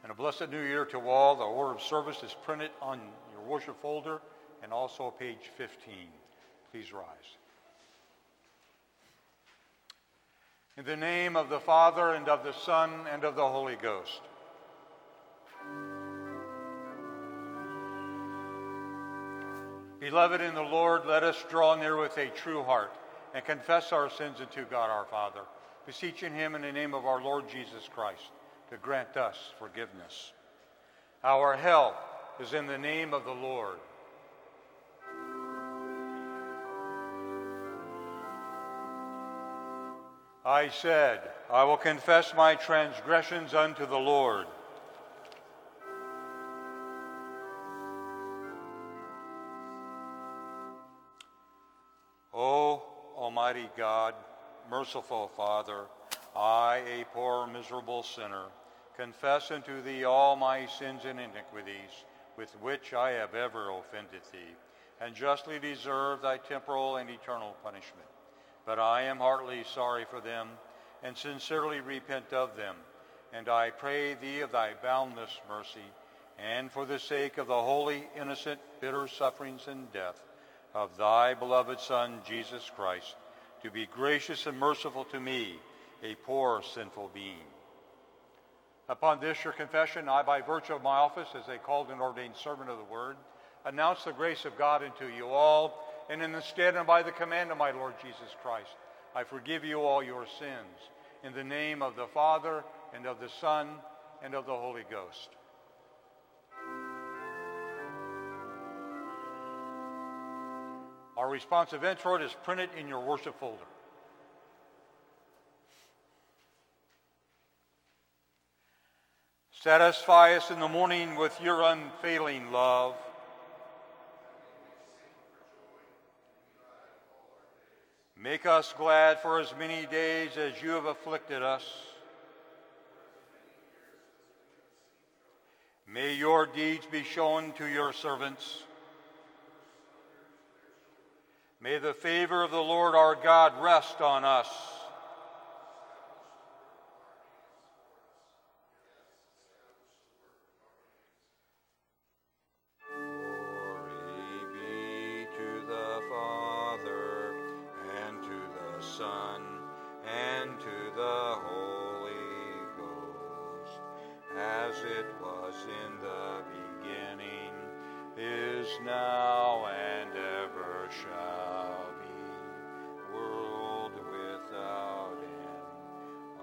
And a blessed new year to all. The order of service is printed on your worship folder and also page 15. Please rise. In the name of the Father, and of the Son, and of the Holy Ghost. Beloved in the Lord, let us draw near with a true heart and confess our sins unto God our Father, beseeching him in the name of our Lord Jesus Christ to grant us forgiveness. Our help is in the name of the Lord. I said, I will confess my transgressions unto the Lord. O Almighty God, merciful Father, I, a poor, miserable sinner, confess unto thee all my sins and iniquities, with which I have ever offended thee, and justly deserve thy temporal and eternal punishment. But I am heartily sorry for them, and sincerely repent of them. And I pray thee of thy boundless mercy, and for the sake of the holy, innocent, bitter sufferings and death of thy beloved Son, Jesus Christ, to be gracious and merciful to me, a poor, sinful being. Upon this your confession, I, by virtue of my office as a called and ordained servant of the word, announce the grace of God unto you all, and in the stead and by the command of my Lord Jesus Christ, I forgive you all your sins, in the name of the Father, and of the Son, and of the Holy Ghost. Our responsive introit is printed in your worship folder. Satisfy us in the morning with your unfailing love. Make us glad for as many days as you have afflicted us. May your deeds be shown to your servants. May the favor of the Lord our God rest on us. Now and ever shall be, world without end.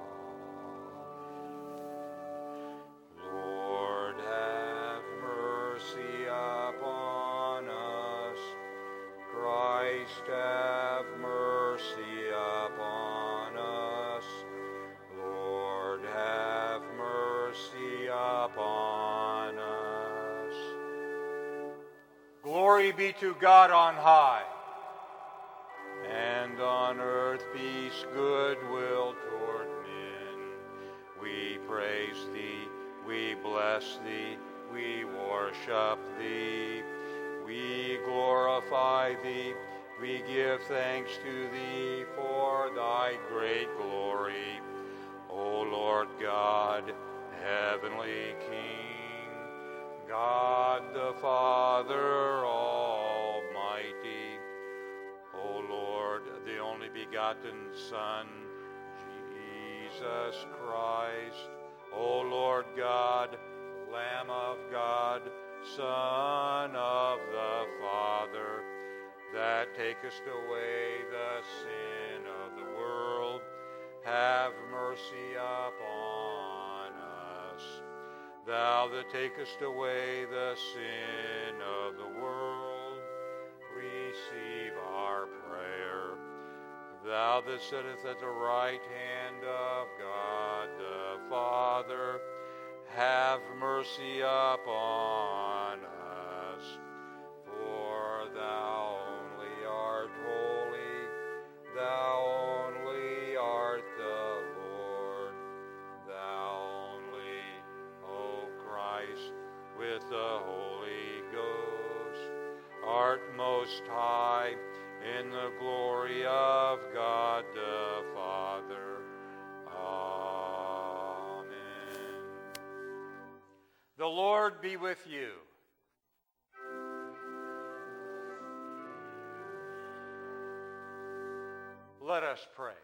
Amen. Lord, have mercy upon us. Christ, have mercy upon us. Lord, have mercy upon us. Glory be to God on high. And on earth peace, goodwill toward men. We praise thee, we bless thee, we worship thee. We glorify thee, we give thanks to thee for thy great glory. O Lord God, heavenly King, God the Father Almighty, O Lord, the only begotten Son, Jesus Christ, O Lord God, Lamb of God, Son of the Father, that takest away the sin of the world, have mercy upon us. Thou that takest away the sin of the world, receive our prayer. Thou that sittest at the right hand of God the Father, have mercy upon us. For thou only art holy, thou only art the Lord, thou only, O Christ, with the Holy Ghost, art most high in the glory of God the Father. Amen. The Lord be with you. Let us pray.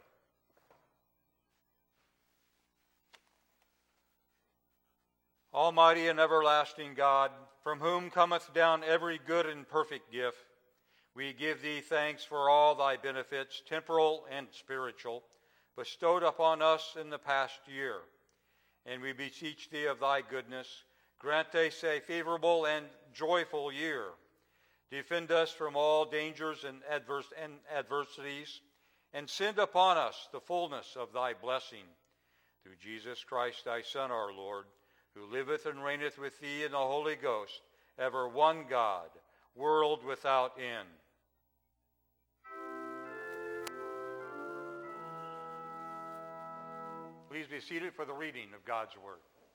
Almighty and everlasting God, from whom cometh down every good and perfect gift, we give thee thanks for all thy benefits, temporal and spiritual, bestowed upon us in the past year. And we beseech thee of thy goodness, grant us a favorable and joyful year. Defend us from all dangers and adversities, and send upon us the fullness of thy blessing. Through Jesus Christ, thy Son, our Lord, who liveth and reigneth with thee in the Holy Ghost, ever one God, world without end. Please be seated for the reading of God's Word.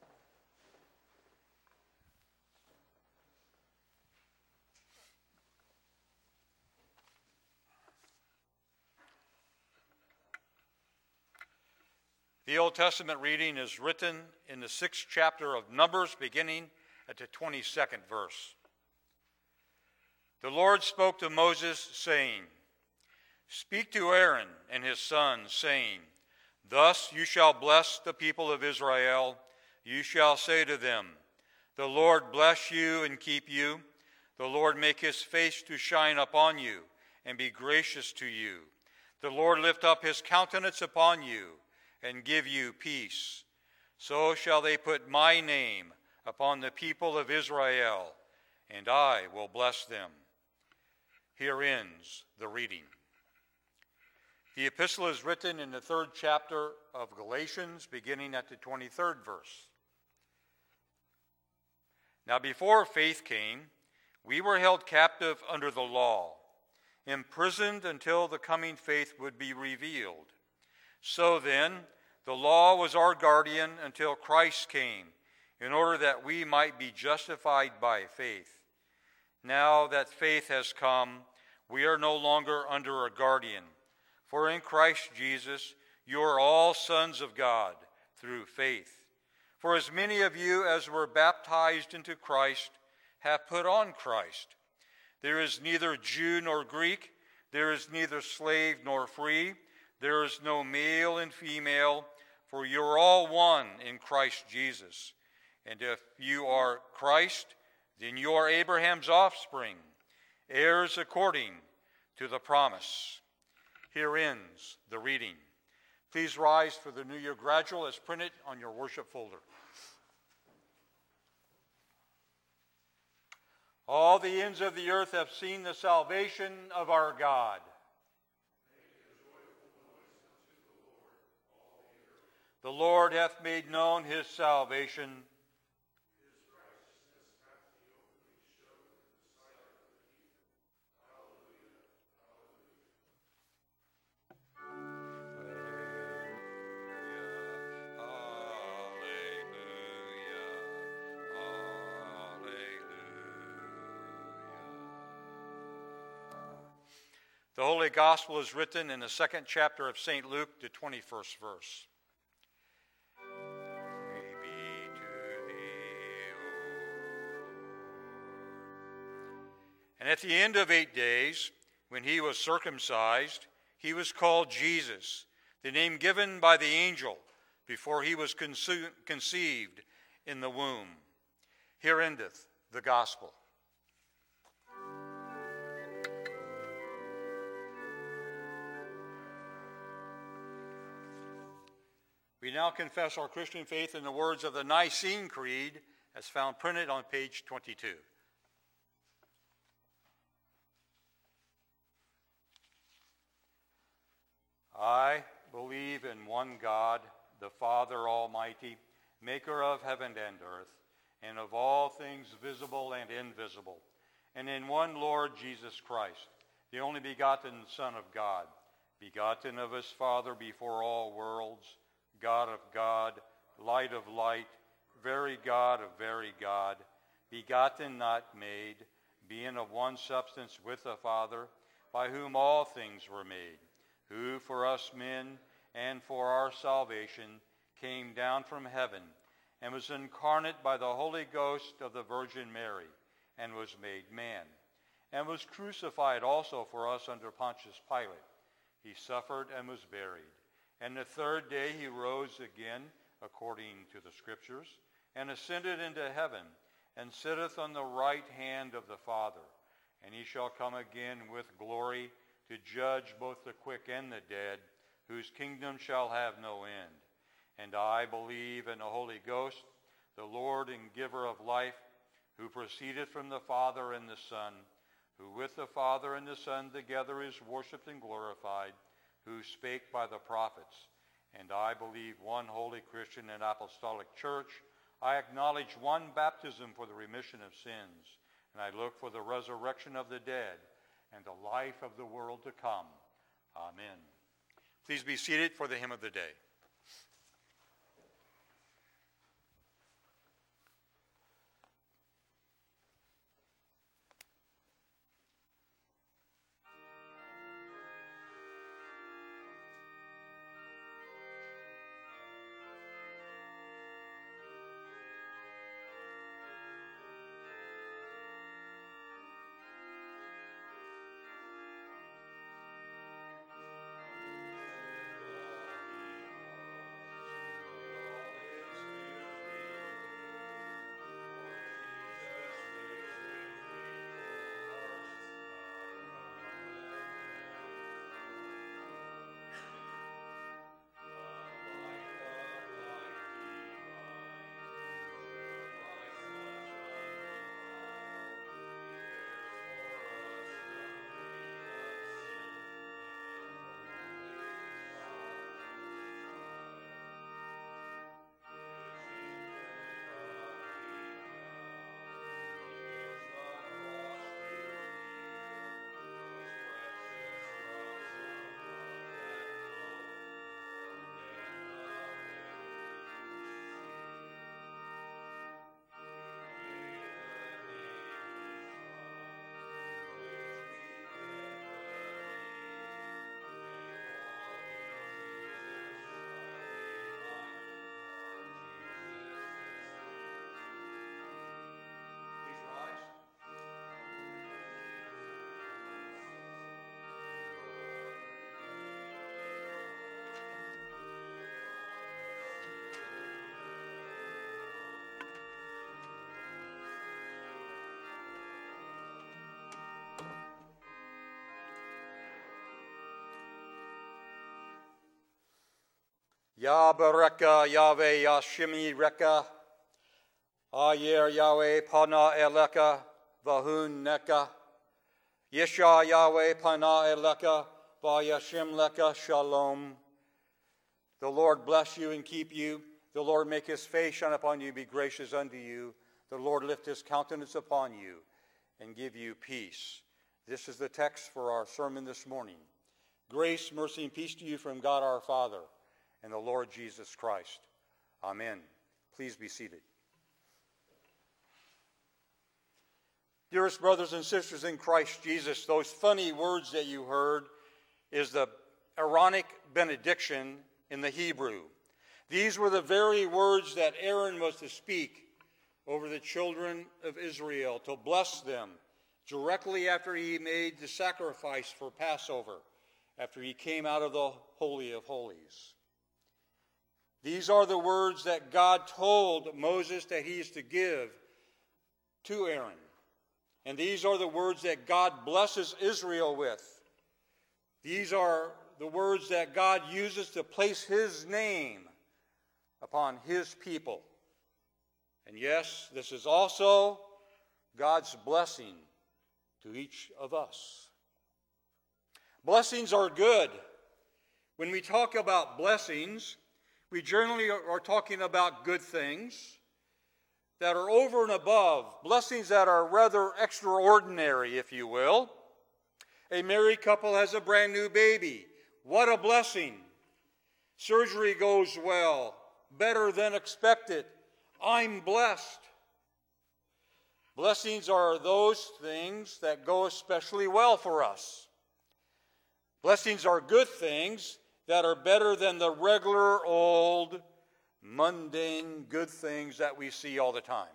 The Old Testament reading is written in the 6th chapter of Numbers, beginning at the 22nd verse. The Lord spoke to Moses, saying, Speak to Aaron and his sons, saying, Thus you shall bless the people of Israel. You shall say to them, The Lord bless you and keep you. The Lord make his face to shine upon you and be gracious to you. The Lord lift up his countenance upon you and give you peace. So shall they put my name upon the people of Israel, and I will bless them. Here ends the reading. The epistle is written in the 3rd chapter of Galatians, beginning at the 23rd verse. Now before faith came, we were held captive under the law, imprisoned until the coming faith would be revealed. So then, the law was our guardian until Christ came, in order that we might be justified by faith. Now that faith has come, we are no longer under a guardian. For in Christ Jesus, you are all sons of God through faith. For as many of you as were baptized into Christ have put on Christ. There is neither Jew nor Greek, there is neither slave nor free, there is no male and female, for you are all one in Christ Jesus. And if you are Christ, then you are Abraham's offspring, heirs according to the promise. Here ends the reading. Please rise for the New Year Gradual as printed on your worship folder. All the ends of the earth have seen the salvation of our God. The Lord hath made known his salvation. The Holy Gospel is written in the 2nd chapter of St. Luke, the 21st verse. And at the end of 8 days, when he was circumcised, he was called Jesus, the name given by the angel before he was conceived in the womb. Here endeth the gospel. We now confess our Christian faith in the words of the Nicene Creed as found printed on page 22. I believe in one God, the Father Almighty, maker of heaven and earth, and of all things visible and invisible, and in one Lord Jesus Christ, the only begotten Son of God, begotten of his Father before all worlds, God of God, light of light, very God of very God, begotten, not made, being of one substance with the Father, by whom all things were made, who for us men and for our salvation came down from heaven and was incarnate by the Holy Ghost of the Virgin Mary, and was made man, and was crucified also for us under Pontius Pilate. He suffered and was buried. And the third day he rose again, according to the Scriptures, and ascended into heaven, and sitteth on the right hand of the Father. And he shall come again with glory to judge both the quick and the dead, whose kingdom shall have no end. And I believe in the Holy Ghost, the Lord and giver of life, who proceedeth from the Father and the Son, who with the Father and the Son together is worshipped and glorified, who spake by the prophets. And I believe one holy Christian and apostolic church. I acknowledge one baptism for the remission of sins, and I look for the resurrection of the dead and the life of the world to come. Amen. Please be seated for the hymn of the day. Yabareka Yahweh Yashimi Reka Ayer Yahweh Pana Eleka Vahun Neka Yesha Yahweh Pana Eleka Vayashim Leka Shalom. The Lord bless you and keep you. The Lord make his face shine upon you, be gracious unto you. The Lord lift his countenance upon you and give you peace. This is the text for our sermon this morning. Grace, mercy, and peace to you from God our Father and the Lord Jesus Christ. Amen. Please be seated. Dearest brothers and sisters in Christ Jesus, those funny words that you heard is the Aaronic benediction in the Hebrew. These were the very words that Aaron was to speak over the children of Israel, to bless them directly after he made the sacrifice for Passover, after he came out of the Holy of Holies. These are the words that God told Moses that he is to give to Aaron. And these are the words that God blesses Israel with. These are the words that God uses to place his name upon his people. And yes, this is also God's blessing to each of us. Blessings are good. When we talk about blessings, we generally are talking about good things that are over and above, blessings that are rather extraordinary, if you will. A married couple has a brand new baby. What a blessing. Surgery goes well, better than expected. I'm blessed. Blessings are those things that go especially well for us. Blessings are good things that are better than the regular old mundane good things that we see all the time.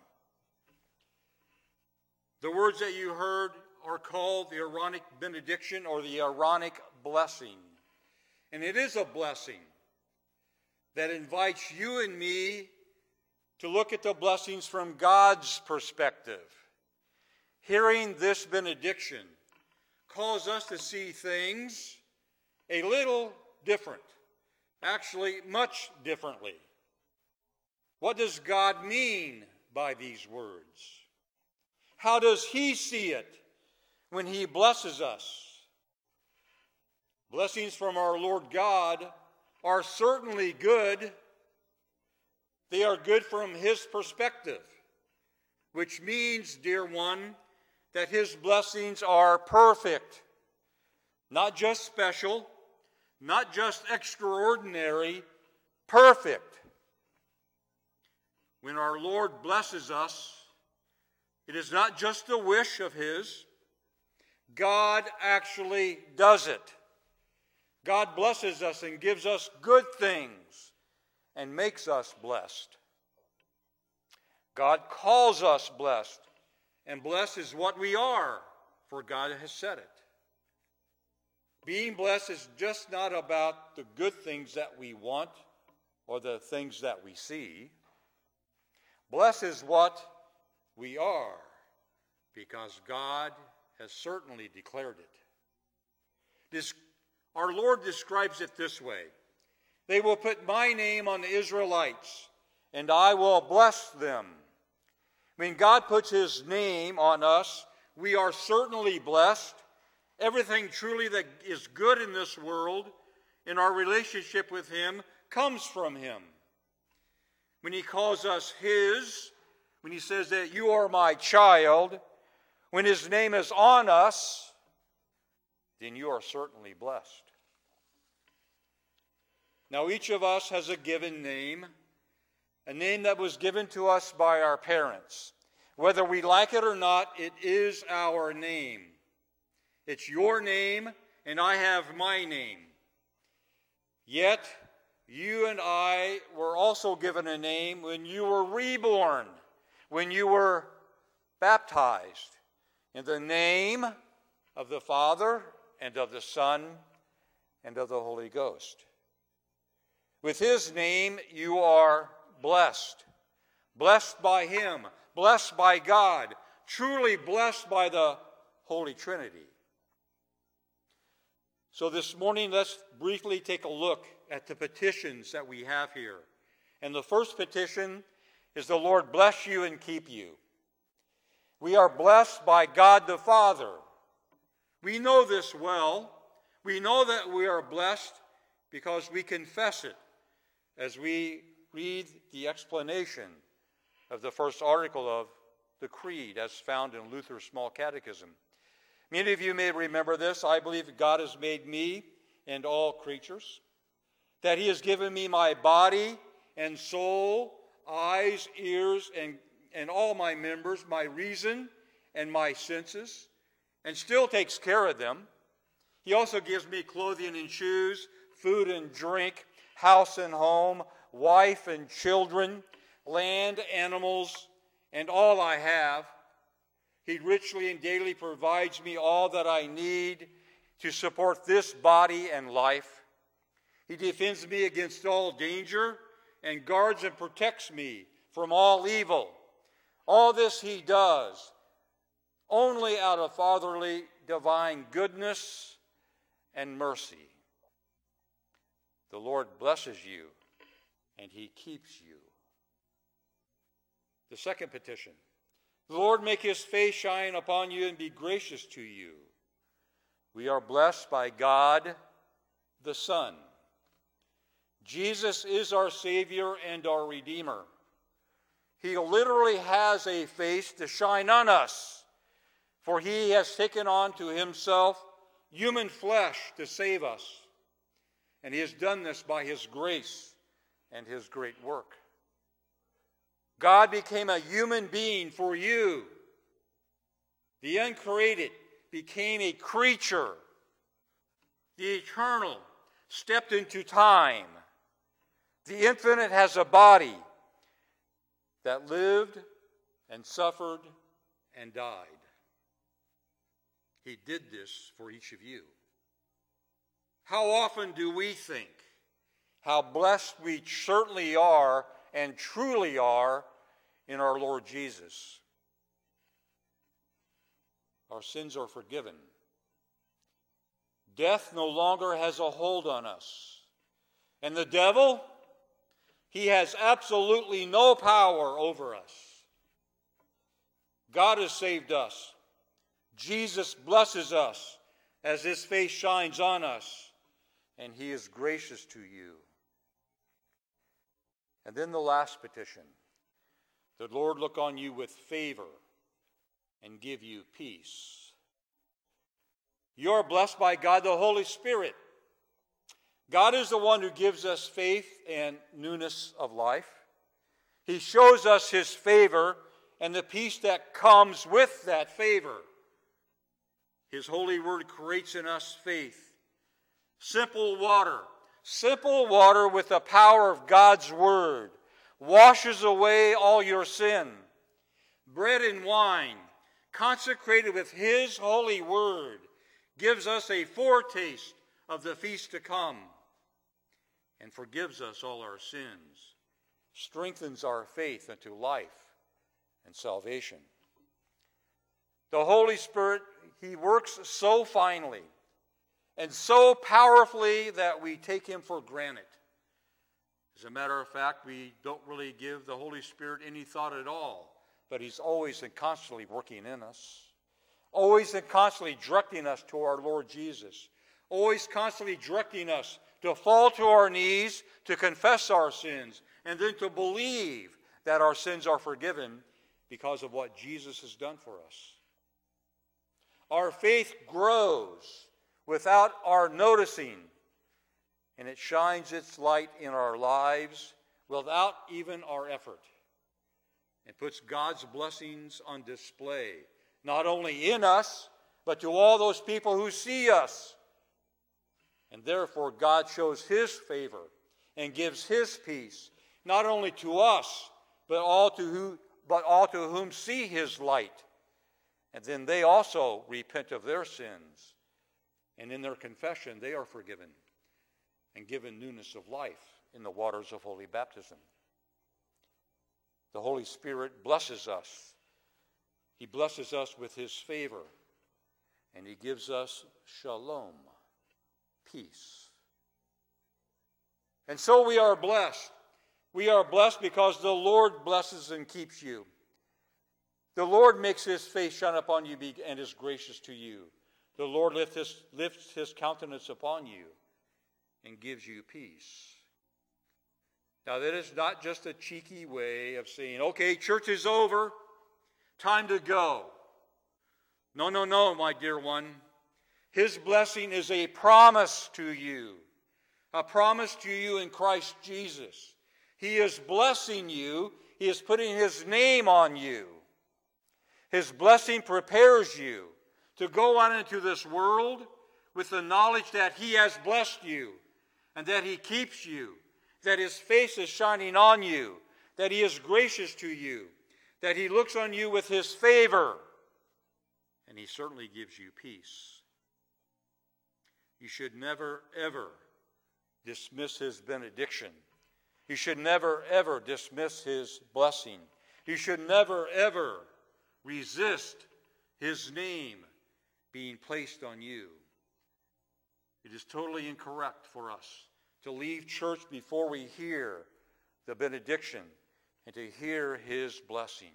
The words that you heard are called the Aaronic benediction or the Aaronic blessing. And it is a blessing that invites you and me to look at the blessings from God's perspective. Hearing this benediction calls us to see things a little different, actually much differently. What does God mean by these words? How does he see it when he blesses us? Blessings from our Lord God are certainly good. They are good from his perspective, which means, dear one, that his blessings are perfect, not just special, not just extraordinary, perfect. When our Lord blesses us, it is not just a wish of his. God actually does it. God blesses us and gives us good things and makes us blessed. God calls us blessed, and blessed is what we are, for God has said it. Being blessed is just not about the good things that we want or the things that we see. Blessed is what we are, because God has certainly declared it. Our Lord describes it this way: they will put my name on the Israelites, and I will bless them. When God puts his name on us, we are certainly blessed. Everything truly that is good in this world, in our relationship with him, comes from him. When he calls us his, when he says that you are my child, when his name is on us, then you are certainly blessed. Now, each of us has a given name, a name that was given to us by our parents. Whether we like it or not, it is our name. It's your name, and I have my name. Yet, you and I were also given a name when you were reborn, when you were baptized, in the name of the Father and of the Son and of the Holy Ghost. With his name, you are blessed. Blessed by him, blessed by God, truly blessed by the Holy Trinity. So this morning, let's briefly take a look at the petitions that we have here. And the first petition is the Lord bless you and keep you. We are blessed by God the Father. We know this well. We know that we are blessed because we confess it as we read the explanation of the first article of the Creed as found in Luther's Small Catechism. Many of you may remember this. I believe that God has made me and all creatures, that he has given me my body and soul, eyes, ears, and all my members, my reason and my senses, and still takes care of them. He also gives me clothing and shoes, food and drink, house and home, wife and children, land, animals, and all I have. He richly and daily provides me all that I need to support this body and life. He defends me against all danger and guards and protects me from all evil. All this he does only out of fatherly divine goodness and mercy. The Lord blesses you and he keeps you. The second petition: the Lord make his face shine upon you and be gracious to you. We are blessed by God the Son. Jesus is our Savior and our Redeemer. He literally has a face to shine on us, for he has taken on to himself human flesh to save us. And he has done this by his grace and his great work. God became a human being for you. The uncreated became a creature. The eternal stepped into time. The infinite has a body that lived and suffered and died. He did this for each of you. How often do we think how blessed we certainly are and truly are in our Lord Jesus? Our sins are forgiven. Death no longer has a hold on us. And the devil, he has absolutely no power over us. God has saved us. Jesus blesses us as his face shines on us, and he is gracious to you. And then the last petition. The Lord look on you with favor and give you peace. You are blessed by God the Holy Spirit. God is the one who gives us faith and newness of life. He shows us his favor and the peace that comes with that favor. His holy word creates in us faith. Simple water with the power of God's word washes away all your sin. Bread and wine, consecrated with his holy word, gives us a foretaste of the feast to come and forgives us all our sins, strengthens our faith unto life and salvation. The Holy Spirit, he works so finely and so powerfully that we take him for granted. As a matter of fact, we don't really give the Holy Spirit any thought at all, but he's always and constantly working in us, always and constantly directing us to our Lord Jesus, always constantly directing us to fall to our knees, to confess our sins, and then to believe that our sins are forgiven because of what Jesus has done for us. Our faith grows without our noticing, and it shines its light in our lives without even our effort. It puts God's blessings on display, not only in us, but to all those people who see us. And therefore, God shows his favor and gives his peace, not only to us, but all to whom see his light. And then they also repent of their sins. And in their confession, they are forgiven and given newness of life in the waters of holy baptism. The Holy Spirit blesses us. He blesses us with his favor, and he gives us shalom, peace. And so we are blessed. We are blessed because the Lord blesses and keeps you. The Lord makes his face shine upon you and is gracious to you. The Lord lifts his countenance upon you and gives you peace. Now, that is not just a cheeky way of saying, okay, church is over, time to go. No, my dear one. His blessing is a promise to you in Christ Jesus. He is blessing you. He is putting his name on you. His blessing prepares you to go on into this world with the knowledge that he has blessed you and that he keeps you, that his face is shining on you, that he is gracious to you, that he looks on you with his favor, and he certainly gives you peace. You should never, ever dismiss his benediction. You should never, ever dismiss his blessing. You should never, ever resist his name being placed on you. It is totally incorrect for us to leave church before we hear the benediction and to hear his blessing.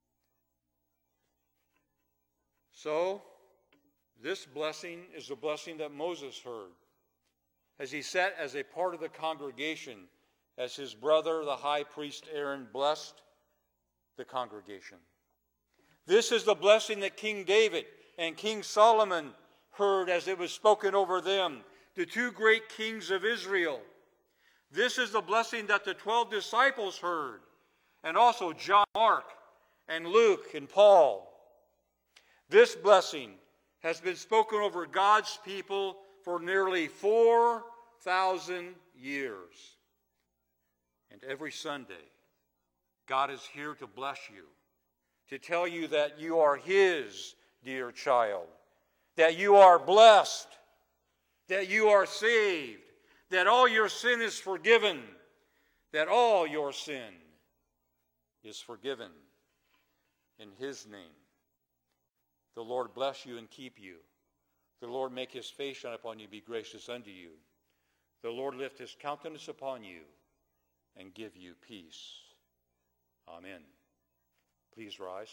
So, this blessing is the blessing that Moses heard as he sat as a part of the congregation as his brother, the high priest Aaron, blessed the congregation. This is the blessing that King David and King Solomon heard as it was spoken over them, the two great kings of Israel. This is the blessing that the 12 disciples heard, and also John, Mark, and Luke, and Paul. This blessing has been spoken over God's people for nearly 4,000 years. And every Sunday, God is here to bless you, to tell you that you are His dear child, that you are blessed, that you are saved, that all your sin is forgiven, that all your sin is forgiven in His name. The Lord bless you and keep you. The Lord make His face shine upon you, be gracious unto you. The Lord lift His countenance upon you and give you peace. Amen. Please rise.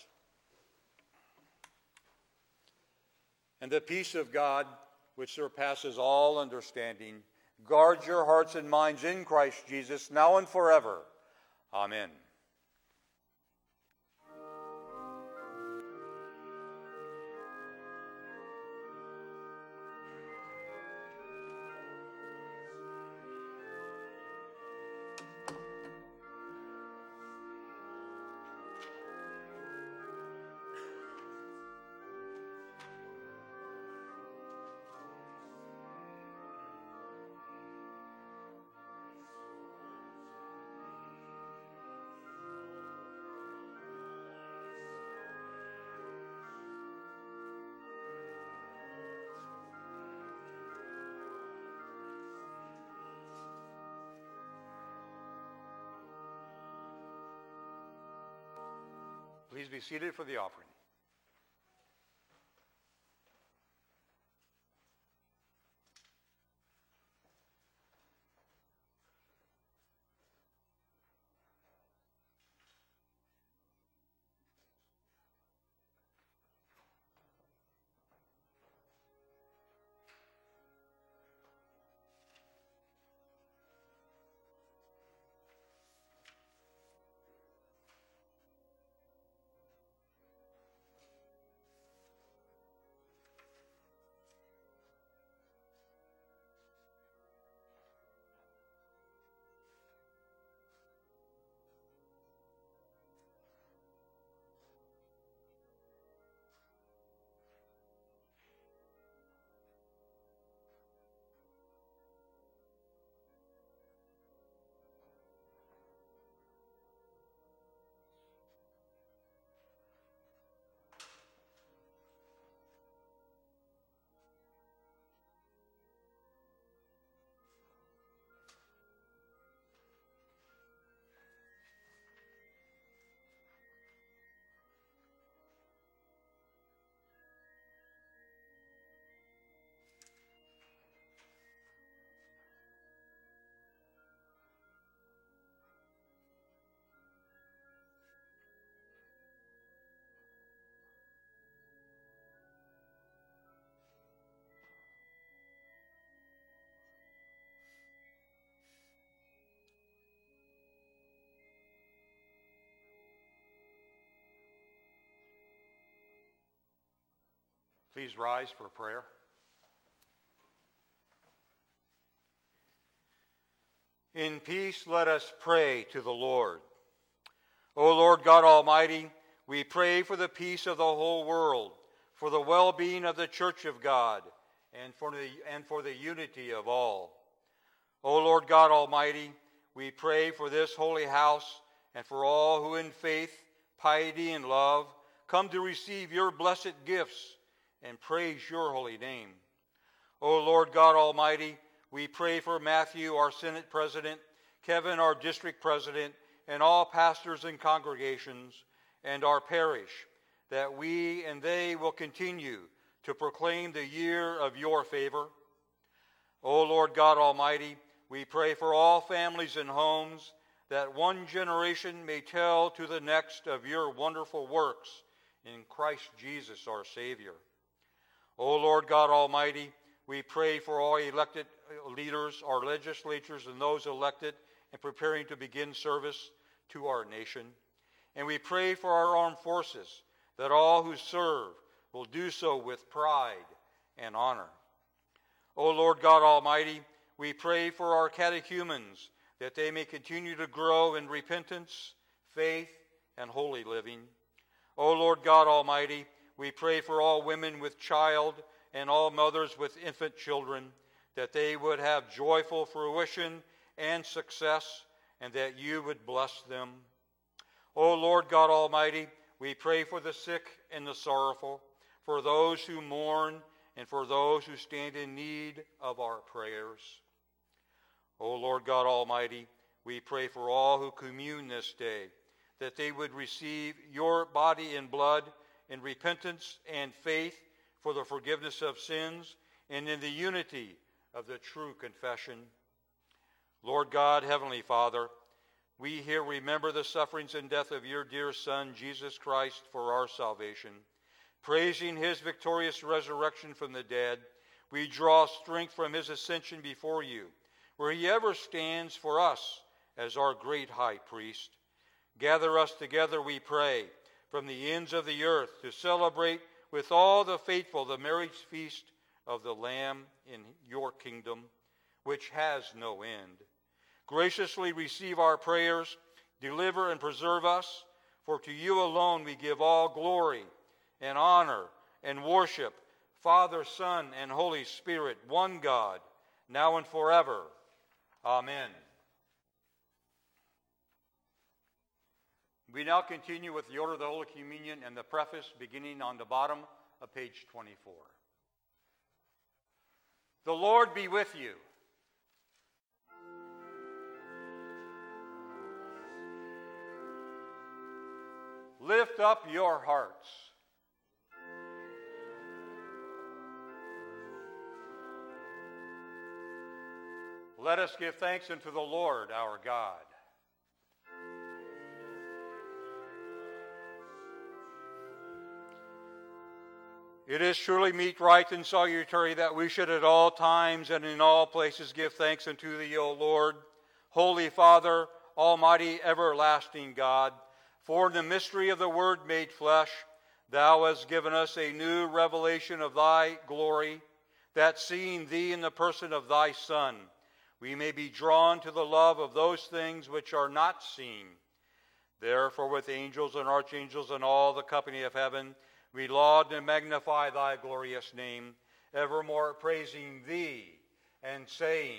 And the peace of God, which surpasses all understanding, guard your hearts and minds in Christ Jesus, now and forever. Amen. Please be seated for the offering. Please rise for prayer. In peace, let us pray to the Lord. O Lord God Almighty, we pray for the peace of the whole world, for the well-being of the Church of God, and for the unity of all. O Lord God Almighty, we pray for this holy house and for all who in faith, piety, and love come to receive your blessed gifts and praise your holy name. O Lord God Almighty, we pray for Matthew, our Senate President, Kevin, our District President, and all pastors and congregations, and our parish, that we and they will continue to proclaim the year of your favor. O Lord God Almighty, we pray for all families and homes, that one generation may tell to the next of your wonderful works in Christ Jesus our Savior. O Lord God Almighty, we pray for all elected leaders, our legislatures, and those elected and preparing to begin service to our nation. And we pray for our armed forces, that all who serve will do so with pride and honor. O Lord God Almighty, we pray for our catechumens, that they may continue to grow in repentance, faith, and holy living. O Lord God Almighty, we pray for all women with child and all mothers with infant children, that they would have joyful fruition and success, and that you would bless them. O Lord God Almighty, we pray for the sick and the sorrowful, for those who mourn, and for those who stand in need of our prayers. O Lord God Almighty, we pray for all who commune this day, that they would receive your body and blood in repentance and faith for the forgiveness of sins and in the unity of the true confession. Lord God, Heavenly Father, we here remember the sufferings and death of your dear Son, Jesus Christ, for our salvation. Praising his victorious resurrection from the dead, we draw strength from his ascension before you, where he ever stands for us as our great high priest. Gather us together, we pray, from the ends of the earth to celebrate with all the faithful the marriage feast of the Lamb in your kingdom, which has no end. Graciously receive our prayers, deliver and preserve us, for to you alone we give all glory and honor and worship, Father, Son, and Holy Spirit, one God, now and forever. Amen. We now continue with the order of the Holy Communion and the preface beginning on the bottom of page 24. The Lord be with you. Lift up your hearts. Let us give thanks unto the Lord our God. It is truly meet, right, and salutary that we should at all times and in all places give thanks unto thee, O Lord, Holy Father, Almighty, everlasting God. For in the mystery of the Word made flesh, thou hast given us a new revelation of thy glory, that seeing thee in the person of thy Son, we may be drawn to the love of those things which are not seen. Therefore, with angels and archangels and all the company of heaven, we laud and magnify thy glorious name, evermore praising thee and saying,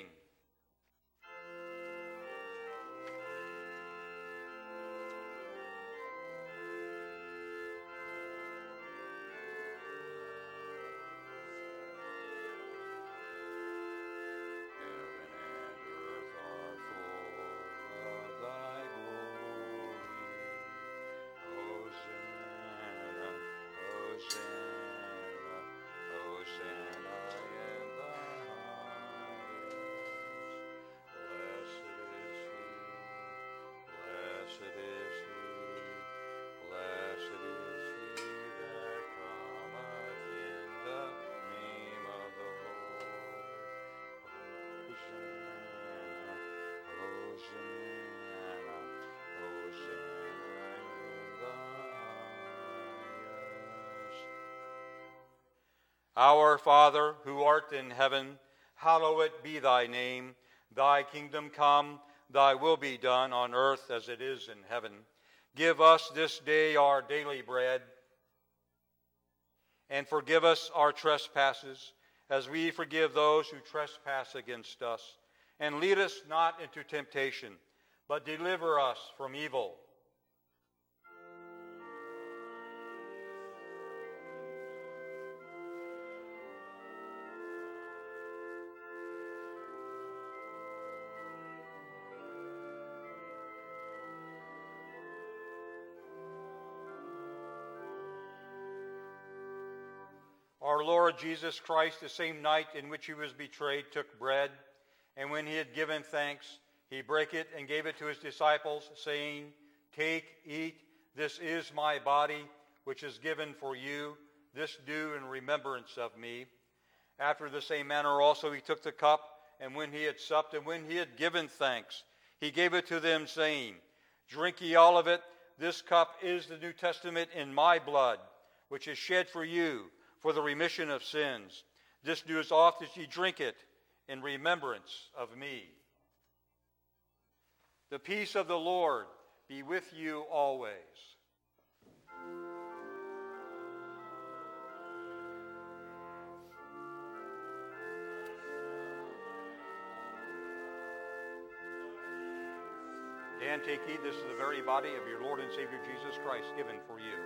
Our Father, who art in heaven, hallowed be thy name. Thy kingdom come, thy will be done on earth as it is in heaven. Give us this day our daily bread, and forgive us our trespasses, as we forgive those who trespass against us. And lead us not into temptation, but deliver us from evil. Our Lord Jesus Christ, the same night in which he was betrayed, took bread, and when he had given thanks, he brake it and gave it to his disciples, saying, Take, eat, this is my body, which is given for you. This do in remembrance of me. After the same manner also he took the cup, and when he had supped, and when he had given thanks, he gave it to them, saying, Drink ye all of it. This cup is the New Testament in my blood, which is shed for you, for the remission of sins. This do as oft as ye drink it in remembrance of me. The peace of the Lord be with you always. Dan, take heed. This is the very body of your Lord and Savior Jesus Christ given for you.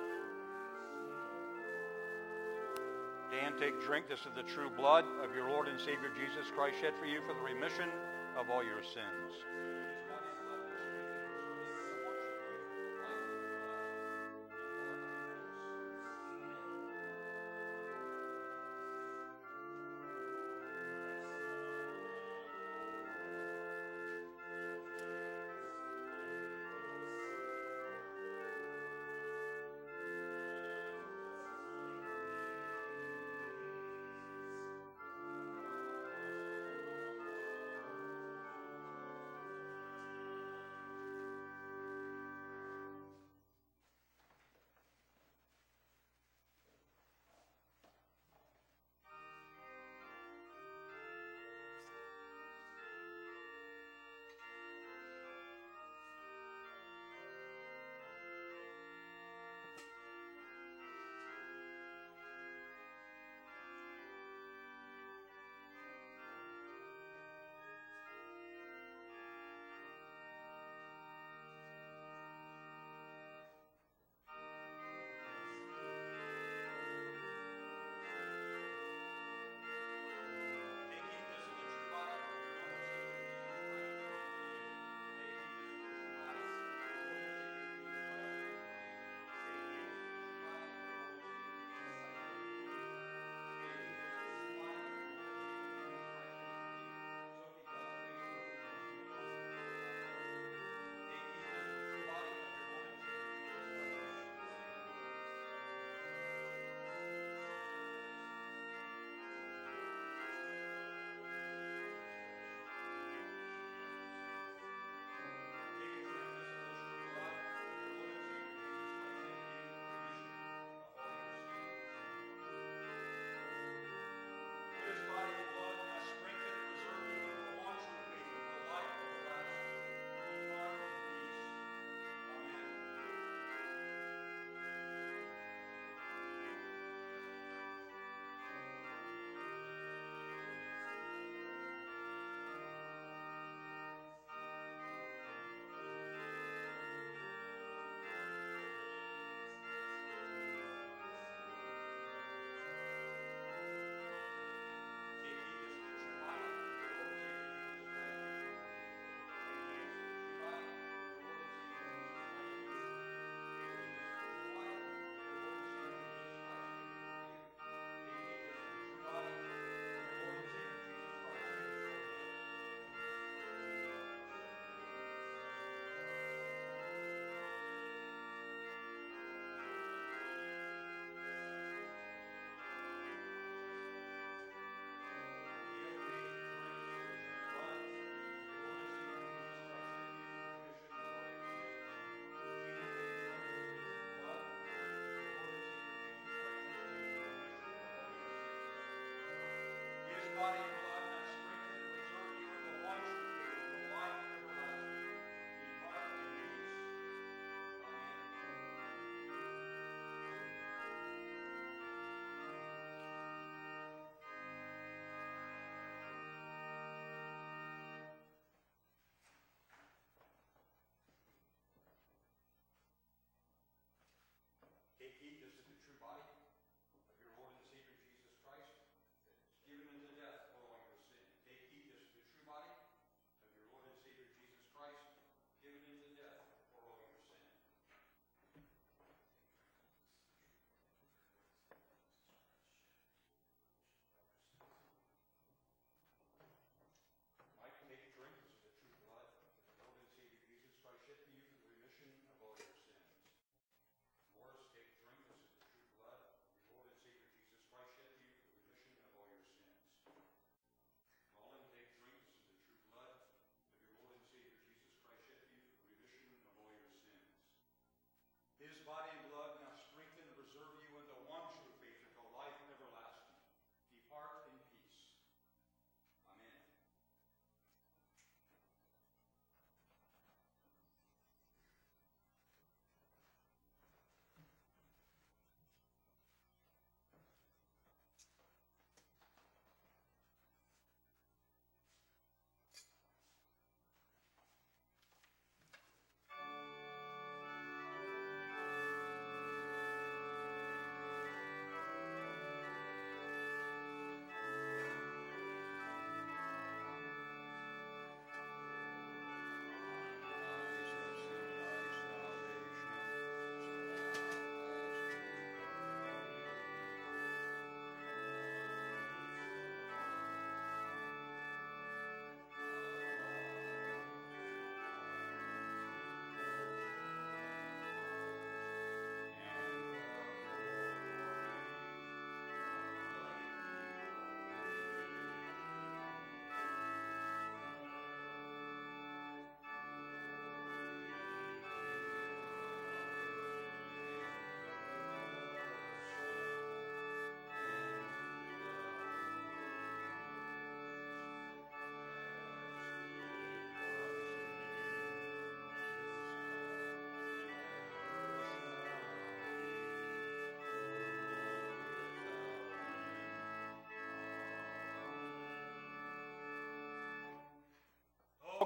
Dan, take drink. This is the true blood of your Lord and Savior Jesus Christ shed for you for the remission of all your sins.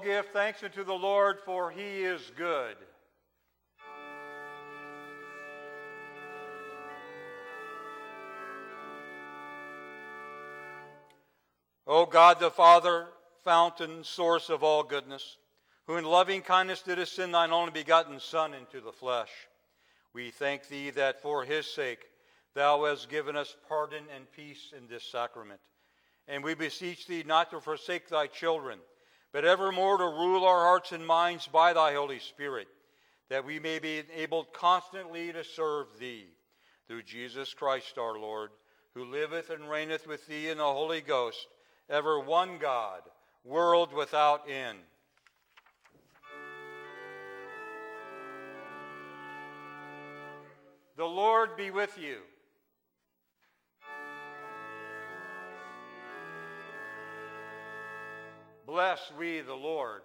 give thanks unto the Lord, for he is good. O God the Father, fountain, source of all goodness, who in loving kindness didst send thine only begotten Son into the flesh, we thank thee that for his sake thou hast given us pardon and peace in this sacrament. And we beseech thee not to forsake thy children, but evermore to rule our hearts and minds by thy Holy Spirit, that we may be enabled constantly to serve thee. Through Jesus Christ our Lord, who liveth and reigneth with thee in the Holy Ghost, ever one God, world without end. The Lord be with you. Bless we the Lord.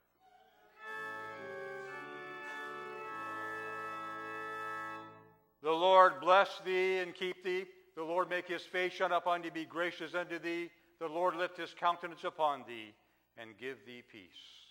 The Lord bless thee and keep thee. The Lord make his face shine upon thee, be gracious unto thee. The Lord lift his countenance upon thee and give thee peace.